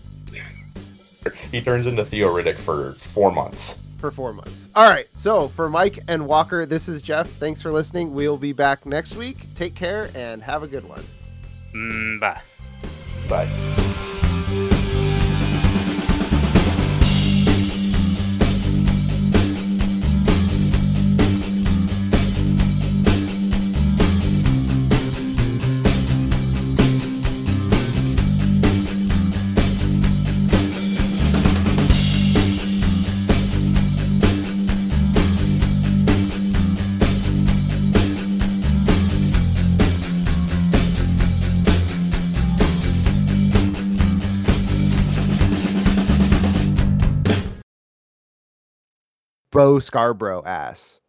[SPEAKER 2] He turns into Theo Riddick for 4 months.
[SPEAKER 1] All right. So for Mike and Walker, this is Jeff. Thanks for listening. We'll be back next week. Take care and have a good one.
[SPEAKER 3] Bye.
[SPEAKER 2] Bye.
[SPEAKER 1] Bo Scarborough ass.